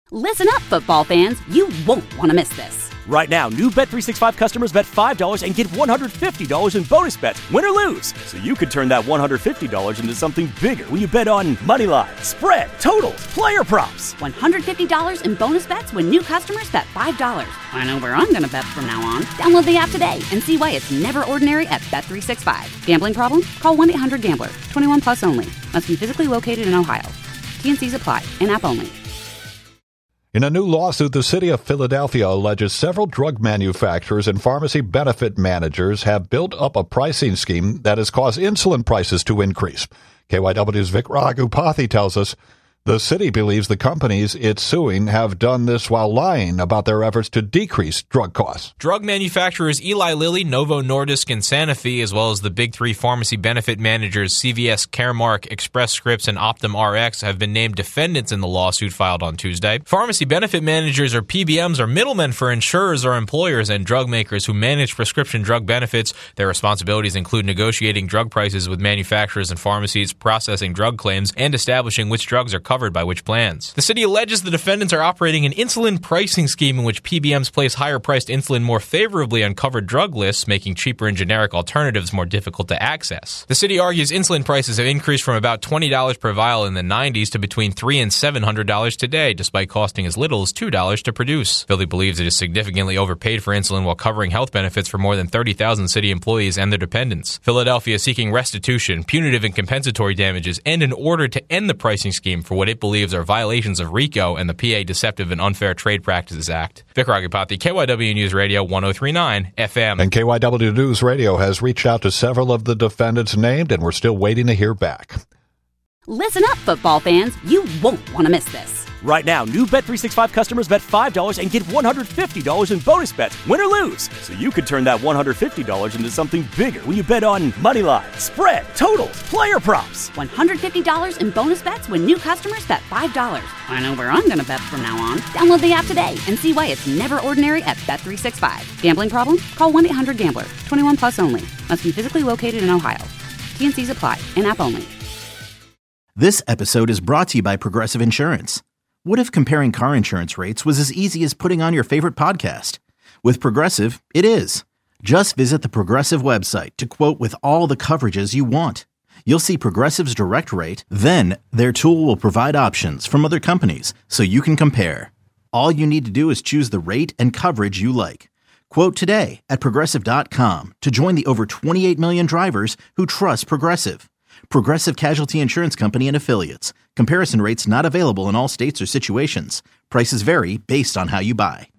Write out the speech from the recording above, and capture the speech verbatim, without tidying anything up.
Listen up, football fans. You won't want to miss this. Right now, new Bet three sixty-five customers bet five dollars and get one hundred fifty dollars in bonus bets, win or lose. So you could turn that one hundred fifty dollars into something bigger when you bet on money line, spread, totals, player props. one hundred fifty dollars in bonus bets when new customers bet five dollars. I know where I'm going to bet from now on. Download the app today and see why it's never ordinary at Bet three sixty-five. Gambling problem? Call one eight hundred gambler. twenty-one plus only. Must be physically located in Ohio. T N Cs apply. In-app only. In a new lawsuit, the city of Philadelphia alleges several drug manufacturers and pharmacy benefit managers have built up a pricing scheme that has caused insulin prices to increase. K Y W's Vic Raghupathy tells us the city believes the companies it's suing have done this while lying about their efforts to decrease drug costs. Drug manufacturers Eli Lilly, Novo Nordisk, and Sanofi, as well as the big three pharmacy benefit managers C V S, Caremark, Express Scripts, and Optum R X, have been named defendants in the lawsuit filed on Tuesday. Pharmacy benefit managers, or P B Ms, are middlemen for insurers or employers and drug makers who manage prescription drug benefits. Their responsibilities include negotiating drug prices with manufacturers and pharmacies, processing drug claims, and establishing which drugs are covered by which plans. The city alleges the defendants are operating an insulin pricing scheme in which P B Ms place higher-priced insulin more favorably on covered drug lists, making cheaper and generic alternatives more difficult to access. The city argues insulin prices have increased from about twenty dollars per vial in the nineties to between three hundred dollars and seven hundred dollars today, despite costing as little as two dollars to produce. Philly believes it is significantly overpaid for insulin while covering health benefits for more than thirty thousand city employees and their dependents. Philadelphia is seeking restitution, punitive and compensatory damages, and an order to end the pricing scheme for what it believes are violations of RICO and the P A Deceptive and Unfair Trade Practices Act. Vic Raghupathy, K Y W News Radio, one oh three point nine F M. And K Y W News Radio has reached out to several of the defendants named, and we're still waiting to hear back. Listen up, football fans. You won't want to miss this. Right now, new Bet three sixty-five customers bet five dollars and get one hundred fifty dollars in bonus bets, win or lose. So you could turn that one hundred fifty dollars into something bigger when you bet on money line, spread, totals, player props. one hundred fifty dollars in bonus bets when new customers bet five dollars. I know where I'm going to bet from now on. Download the app today and see why it's never ordinary at Bet three sixty-five. Gambling problem? Call one eight hundred gambler. twenty-one plus only. Must be physically located in Ohio. T N Cs apply. In-app only. This episode is brought to you by Progressive Insurance. What if comparing car insurance rates was as easy as putting on your favorite podcast? With Progressive, it is. Just visit the Progressive website to quote with all the coverages you want. You'll see Progressive's direct rate, then their tool will provide options from other companies so you can compare. All you need to do is choose the rate and coverage you like. Quote today at Progressive dot com to join the over twenty-eight million drivers who trust Progressive. Progressive Casualty Insurance Company and Affiliates. Comparison rates not available in all states or situations. Prices vary based on how you buy.